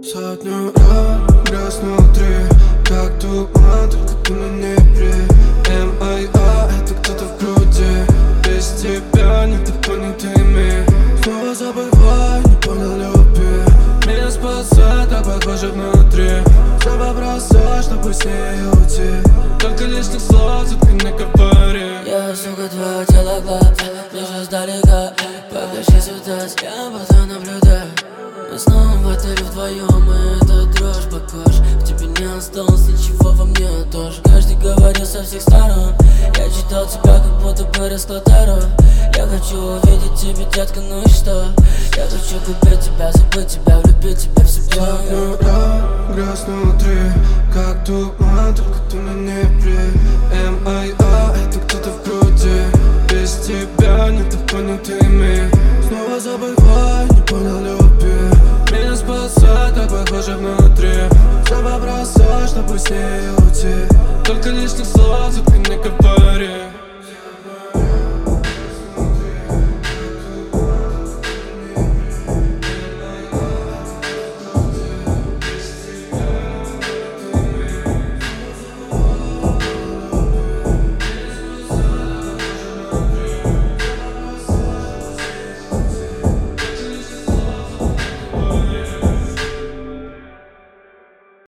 Сотню раз грязь внутри, как туман, только ты на небе. МАЯ, это кто-то в груди. Без тебя недопонятыми. Снова забывай, не понял любви. Меня спасает, так похоже внутри. Все бросай, чтобы с ней уйти. Только лишних слов ты не говори. Я, сука, твое тело гладко, вижу сдалека. Покажи сюда, я буду наблюдать. Мы снова в отеле вдвоем, и эта дрожь по коже. В тебе не осталось ничего, во мне тоже. Каждый говорил со всех сторон. Я читал тебя, как будто бы раскладару. Я хочу увидеть тебя, детка, ну и что? Я хочу купить тебя, забыть тебя, влюбить тебя в себя. Сотню раз грязь внутри, как туман, только ты на небе.